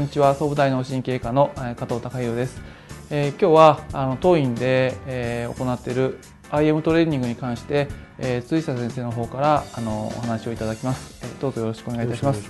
こんにちは。総武大脳神経科の加藤孝弘です。今日は当院で行っている IM トレーニングに関して、辻下先生の方からお話をいただきます。どうぞよろしくお願いいたします。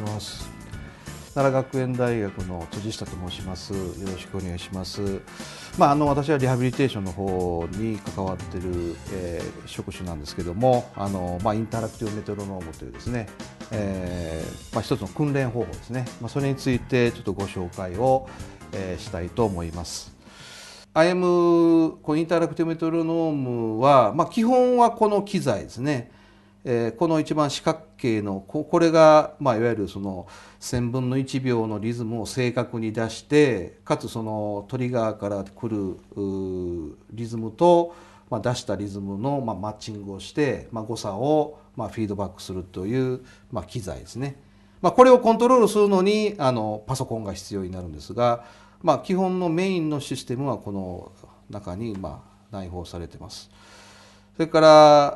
奈良学園大学の辻下と申します。よろしくお願いします。私はリハビリテーションの方に関わっている、職種なんですけども、インタラクティブメトロノームというですね、一つの訓練方法ですね。それについてちょっとご紹介を、したいと思います。IM インタラクティブメトロノームは、基本はこの機材ですね。この一番四角形のこれが、いわゆるその1000分の1秒のリズムを正確に出して、かつそのトリガーから来るリズムと、出したリズムの、マッチングをして、誤差を、フィードバックするという、機材ですね。これをコントロールするのにパソコンが必要になるんですが、基本のメインのシステムはこの中に内包されています。それから、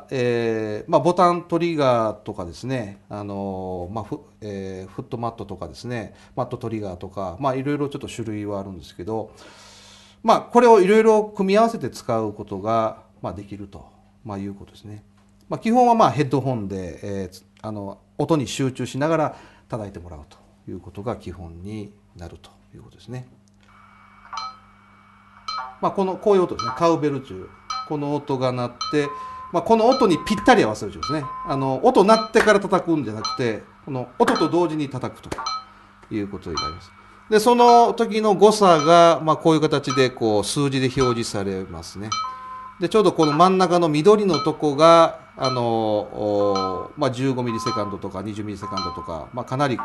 ボタントリガーとかですね、フットマットとかですね、マットトリガーとか、いろいろちょっと種類はあるんですけど、これをいろいろ組み合わせて使うことが、できると、いうことですね。基本はヘッドホンで、音に集中しながら叩いてもらうということが基本になるということですね。こういう音ですね、カウベルという。この音が鳴って、この音にぴったり合わせるんですね。音鳴ってから叩くんじゃなくて、この音と同時に叩くということになります。で、その時の誤差が、こういう形で数字で表示されますね。で、ちょうどこの真ん中の緑のとこが、15ミリセカンドとか20ミリセカンドとか、かなり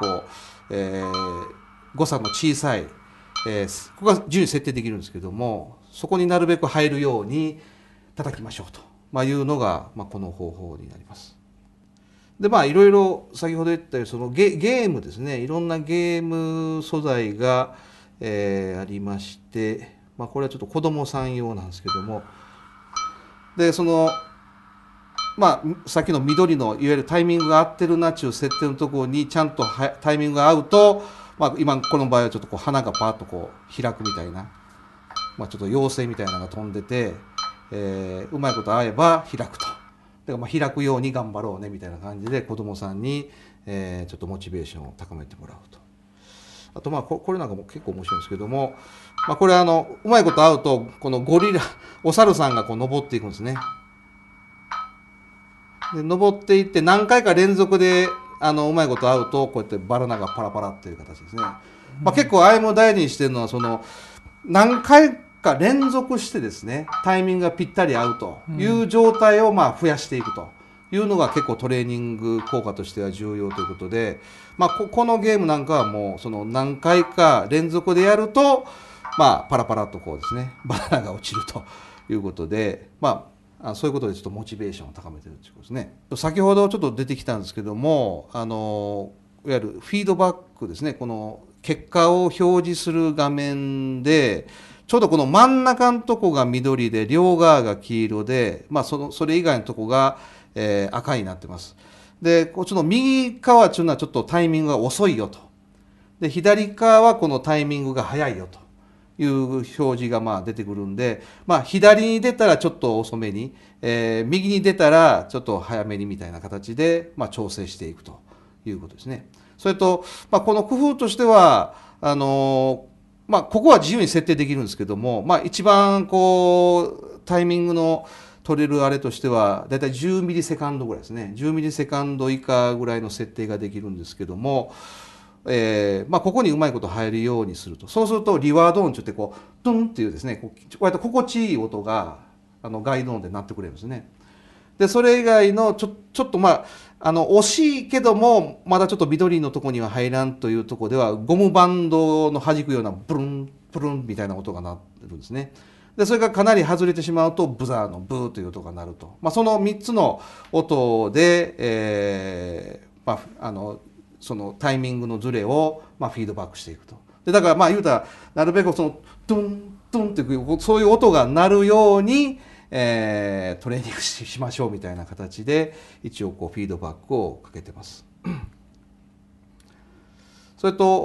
誤差の小さい、ここが自由に設定できるんですけども、そこになるべく入るように叩きましょうというのが、この方法になります。で、いろいろ先ほど言ったようにそのゲームですね、いろんなゲーム素材が、ありまして、これはちょっと子供さん用なんですけども、でそのさっきの緑のいわゆるタイミングが合ってるなっていう設定のところにちゃんとタイミングが合うと、今この場合はちょっと花がパーッと開くみたいな、ちょっと妖精みたいなのが飛んでて、うまいこと合えば開くと。だから開くように頑張ろうねみたいな感じで子どもさんに、ちょっとモチベーションを高めてもらうと。あとこれなんかも結構面白いんですけども、これうまいこと合うとこのゴリラお猿さんが登っていくんですね。で登っていって何回か連続でうまいこと合うとこうやってバナナがパラパラっていう形ですね。結構あれも大事にしてるのはその何回か連続してですね、タイミングがぴったり合うという状態を増やしていくというのが結構トレーニング効果としては重要ということで、このゲームなんかはもうその何回か連続でやるとパラパラとですねバナナが落ちるということで、そういうことでちょっとモチベーションを高めてるということですね。先ほどちょっと出てきたんですけども、いわゆるフィードバックですね、この結果を表示する画面でちょうどこの真ん中のとこが緑で両側が黄色で、それ以外のとこが、赤になってます。でこっちの右側というのはちょっとタイミングが遅いよと。で左側はこのタイミングが早いよという表示が出てくるんで、左に出たらちょっと遅めに、右に出たらちょっと早めにみたいな形で、調整していくということですね。それと、この工夫としてはここは自由に設定できるんですけども、一番タイミングの取れるあれとしてはだいたい10ミリセカンドぐらいですね。10ミリセカンド以下ぐらいの設定ができるんですけども、ここにうまいこと入るようにすると。そうするとリワード音って言ってドンっていうですね、こうやって心地いい音がガイド音で鳴ってくれるんですね。でそれ以外のちょっと惜しいけどもまだちょっと緑のとこには入らんというとこではゴムバンドの弾くようなブルンブルンみたいな音が鳴ってるんですね。でそれがかなり外れてしまうとブザーのブーという音が鳴ると、その3つの音で、そのタイミングのズレをフィードバックしていくと。でだから言うたらなるべくそのドンドンっていうそういう音が鳴るようにトレーニングしましょうみたいな形で一応フィードバックをかけてます。それと、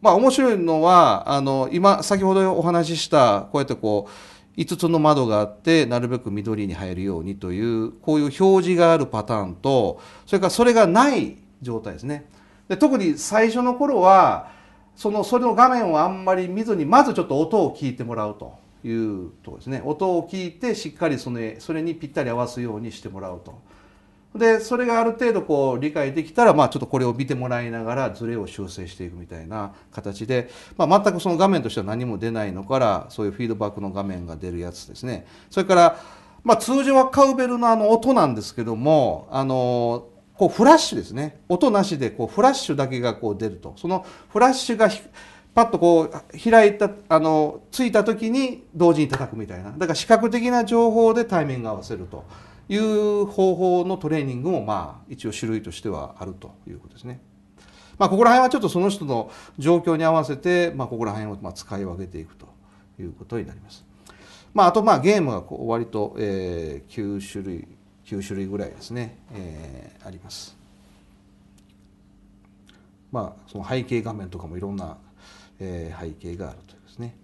まあ面白いのは今先ほどお話ししたこうやってこう5つの窓があってなるべく緑に入るようにというこういう表示があるパターンとそれからそれがない状態ですね。で特に最初の頃はそれの画面をあんまり見ずにまずちょっと音を聞いてもらうというところですね。音を聞いてしっかりそれにぴったり合わすようにしてもらうと。でそれがある程度こう理解できたら、まあ、ちょっとこれを見てもらいながらズレを修正していくみたいな形で、まあ、全くその画面としては何も出ないのからそういうフィードバックの画面が出るやつですね。それから、まあ、通常はカウベルの音なんですけどもこうフラッシュですね。音なしでこうフラッシュだけがこう出るとそのフラッシュがパッとこう開いたついた時に同時に叩くみたいなだから視覚的な情報でタイミングを合わせるという方法のトレーニングもまあ一応種類としてはあるということですね。まあここら辺はちょっとその人の状況に合わせてまあここら辺をまあ使い分けていくということになります。まああとまあゲームは割と9種類ぐらいですねあります。まあその背景画面とかもいろんな背景があるというですね。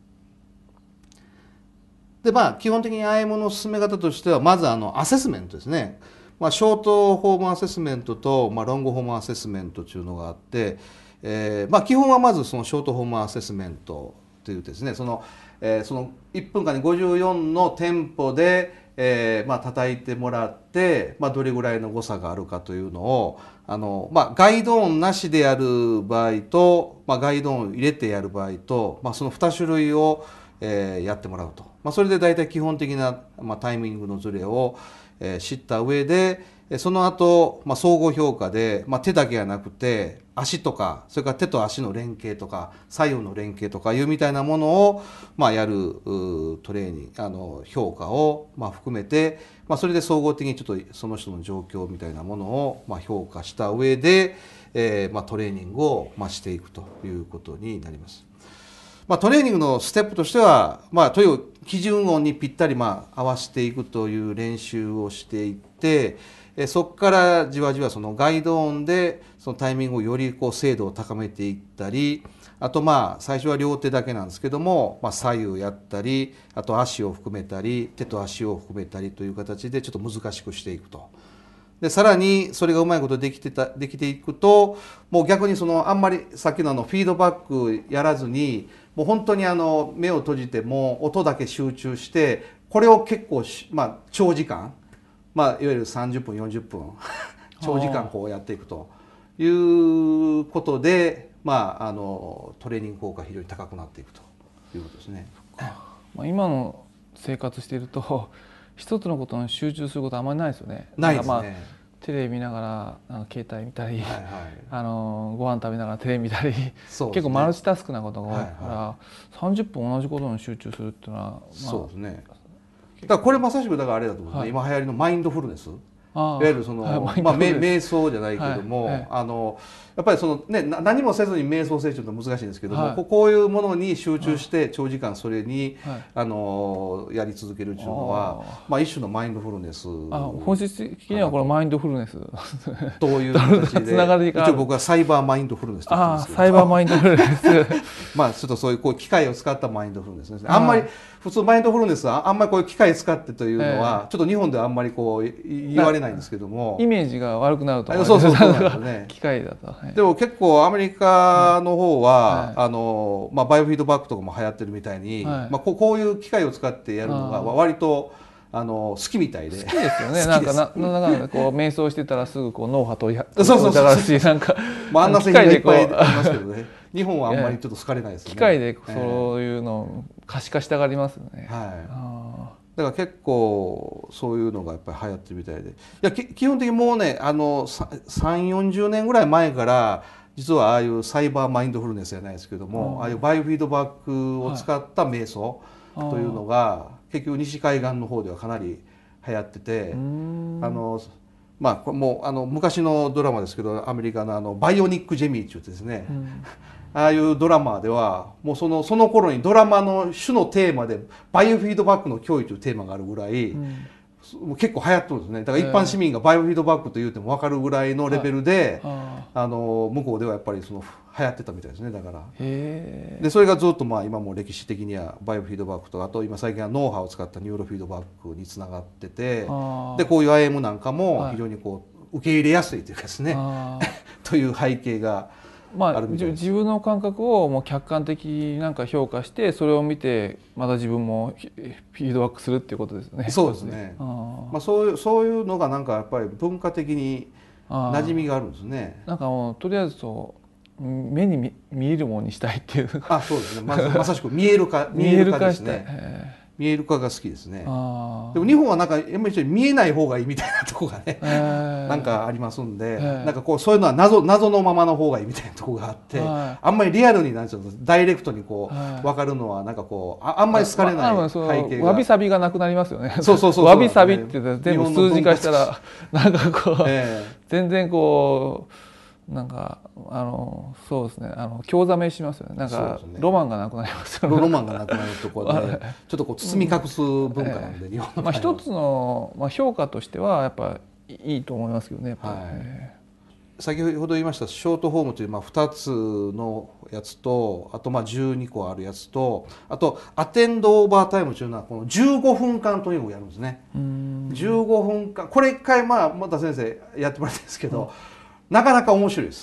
でまあ基本的に IM の進め方としてはまずアセスメントですね。まあ、ショートフォームアセスメントと、まあ、ロングフォームアセスメントというのがあって、まあ基本はまずそのショートフォームアセスメントというですねその1分間に54のテンポで、まあ叩いてもらって、まあ、どれぐらいの誤差があるかというのをまあ、ガイド音なしでやる場合と、まあ、ガイド音を入れてやる場合と、まあ、その2種類をやってもらうと、まあ、それで大体基本的な、まあ、タイミングのズレを知った上でその後、まあ、総合評価で、まあ、手だけじゃなくて足とかそれから手と足の連携とか左右の連携とかいうみたいなものを、まあ、やるトレーニング評価を、まあ、含めて、まあ、それで総合的にちょっとその人の状況みたいなものを、まあ、評価した上で、まあ、トレーニングを、まあ、していくということになります。まあ、トレーニングのステップとしては、まあ、という基準音にぴったりまあ合わせていくという練習をしていってそこからじわじわそのガイド音でそのタイミングをよりこう精度を高めていったりあとまあ最初は両手だけなんですけども、まあ、左右やったりあと足を含めたり手と足を含めたりという形でちょっと難しくしていくと。でさらにそれがうまいことできていくともう逆にあんまりさっきのフィードバックやらずにもう本当に目を閉じても音だけ集中してこれを結構まあ、長時間、まあ、いわゆる30分40分長時間こうやっていくということで、まあ、トレーニング効果が非常に高くなっていくということですね。 まあ、今の生活していると一つのことに集中することはあんまりないですよね。 ないですね。 まあテレビ見ながら携帯見たり、はいはい、ご飯食べながらテレビ見たり、ね、結構マルチタスクなことが多いから、はいはい、30分同じことに集中するっていうのは、まあ、 そうですね。だからこれまさしくだからあれだと思うんですね、はい、今流行りのマインドフルネスいわゆるまあ、瞑想じゃないけども、はいはい、やっぱりね、何もせずに瞑想成長って難しいんですけども、はい、こういうものに集中して長時間それに、はい、やり続けるっていうのは、まあ、一種のマインドフルネス本質的にはこれマインドフルネスという形で一応僕はサイバーマインドフルネスと言ってますけどサイバーマインドフルネスまあちょっとそういう機械を使ったマインドフルネスですね。あんまり普通マインドフルネスはあんまりこういう機械使ってというのはちょっと日本ではあんまりこう言われないんですけどもイメージが悪くなると思そうなんですね機械だと、はい、 でも結構アメリカの方は、はい、まあ、バイオフィードバックとかも流行ってるみたいに、はい、まあ、こういう機械を使ってやるのが割と好きみたいで好きですよね。なんかこう瞑想してたらすぐこう脳波と疑うしなんかあんな製品がいっぱいありますけどね日本はあんまりちょっと好かれないですよね。 機械でそういうのを可視化したがりますよね。 はい、だから結構そういうのがやっぱり流行ってるみたいでいや基本的にもうね30-40年ぐらい前から実はああいうサイバーマインドフルネスじゃないですけどもああいうバイオフィードバックを使った瞑想というのが結局西海岸の方ではかなり流行っててまあもう昔のドラマですけどアメリカのバイオニック・ジェミーって言ってですね、ああいうドラマではもうその頃にドラマの主のテーマでバイオフィードバックの脅威というテーマがあるぐらい、 もう結構流行ってるんですね。だから一般市民がバイオフィードバックと言うても分かるぐらいのレベルで、向こうではやっぱりその流行ってたみたいですね。だからでそれがずっとまあ今も歴史的にはバイオフィードバックと、あと今最近は脳波を使ったニューロフィードバックにつながってて、でこういう IM なんかも非常にこう受け入れやすいというかですねという背景があるみたいです。 自分の感覚をもう客観的になんか評価して、それを見てまた自分もフィードバックするっていうことですね。 そうですね。そういうのがなんかやっぱり文化的に馴染みがあるんですね。 なんかもうとりあえず目に見えるものにしたいっていう。 そうですね。まさしく見える化ですね。見える化が好きですね。でも日本はなんかやっぱり見えない方がいいみたいなところがね、なんかありますんで、なんかこうそういうのは謎のままの方がいいみたいなところがあって、あんまりリアルになんていうのダイレクトにこう分かるのはなんかこうあんまり好かれない背景が。 わびさびがなくなりますよね。 そうわびさびって全部数字化したらなんかこう全然こう。なんかそうですね、興ざめしますよね。なんかロマンがなくなりますよね。 ロマンがなくなるところでちょっとこう包み隠す文化なんで、日本の場合は一つの評価としてはやっぱいいと思いますけどね。 先ほど言いましたショートフォームという2つのやつと、あと12個あるやつと、あとアテンドオーバータイムというのはこの15分間というのをやるんですね。15分間、これ一回また先生やってもらってるんですけど、なかなか面白いです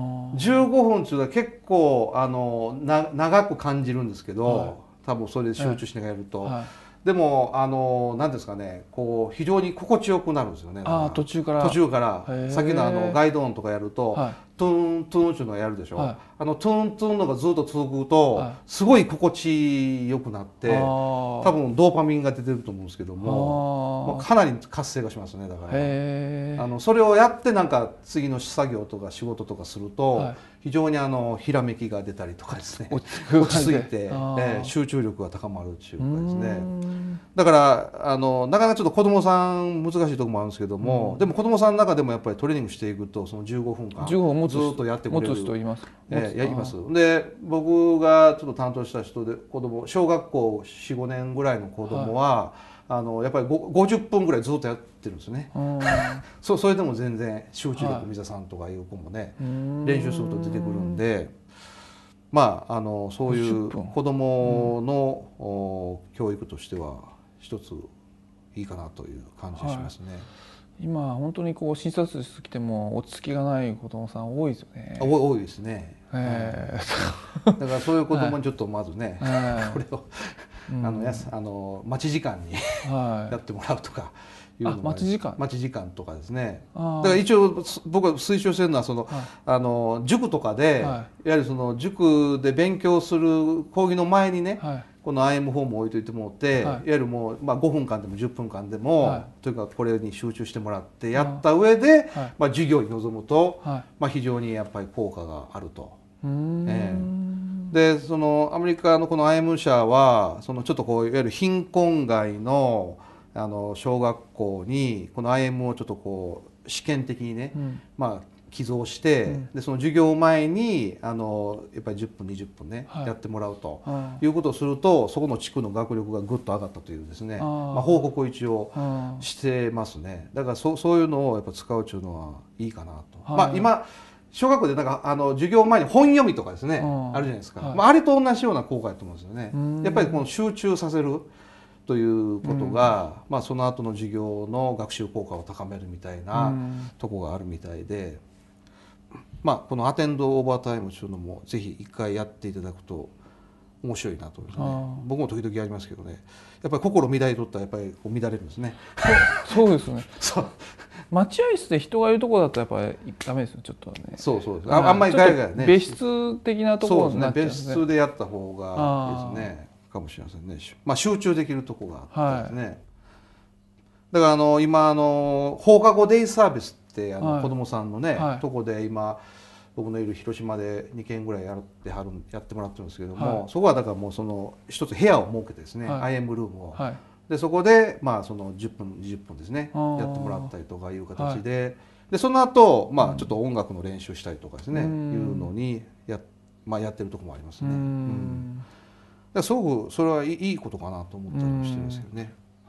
。15分というのは結構長く感じるんですけど、多分それで集中しながらやると、でも何ですかね、こう非常に心地よくなるんですよね。 途中からさっきのガイド音とかやると、トゥントゥンっていうのをやるでしょ。トゥントゥンのがずっと続くとすごい心地よくなって、多分ドーパミンが出てると思うんですけども、かなり活性化しますね。だからそれをやってなんか次の作業とか仕事とかすると非常にひらめきが出たりとかですね、落ち着いて集中力が高まるっていうかですね。だからなかなかちょっと子供さん難しいところもあるんですけども、でも子供さんの中でもやっぱりトレーニングしていくと、その15分間ずっとやってくれる。 持つ人います。 やります。で僕がちょっと担当した人で小学校4、5年ぐらいの子供は、やっぱり50分ぐらいずっとやってるんですね。それでも全然集中力水さんとかいう子もね、練習すると出てくるんで、そういう子供の教育としては一ついいかなという感じがしますね。 今本当にこう診察室来ても落ち着きがない子供さん多いですよね。 多いですね。だからそういう子供にちょっとまずね、これを待ち時間にやってもらうとかいうのも、待ち時間とかですね。だから一応僕が推奨してるのは塾とかで、やはりその塾で勉強する講義の前にね、この IM フォームを置いといてもらって、いわゆるもう5分間でも10分間でも、というかこれに集中してもらってやった上で授業に臨むと非常にやっぱり効果があると。でアメリカのこの IM 社はちょっとこういわゆる貧困外の小学校にこの IM をちょっとこう試験的にね、寄贈して、でその授業前にやっぱり10分20分ね、やってもらうということをすると、そこの地区の学力がぐっと上がったというですね、報告を一応してますね。だからそういうのをやっぱ使うっていうのはいいかなと。今小学校でなんか授業前に本読みとかですね、あるじゃないですか。あれと同じような効果だと思うんですよね。やっぱりこの集中させるということが、その後の授業の学習効果を高めるみたいなとこがあるみたいで、このアテンドオーバータイムというのもぜひ一回やっていただくと面白いなと思いますね。僕も時々やりますけどね、やっぱり心乱れとったらやっぱりこう乱れるんですね。 そうですね。待合室で人がいるところだとやっぱりダメですよ、ちょっとね。 そうあんまりガヤガヤね。 別室的なところになっちゃうんですね。別室でやった方がいいですね。かもしれませんね。集中できるとこがあってですね。だから今放課後デイサービスって子供さんのね、とこで今僕のいる広島で2件ぐらいやってもらってるんですけども、そこはだからもうその一つ部屋を設けてですね、IM ルームを、でそこでその10分20分ですねやってもらったりとかいう形で、その後ちょっと音楽の練習したりとかですね、いうのにやってるとこもありますね。すごくそれはいいことかなと思ったりもしてるんですけどね。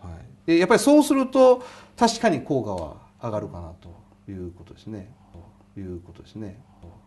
やっぱりそうすると確かに効果は上がるかなということですね。ということですね。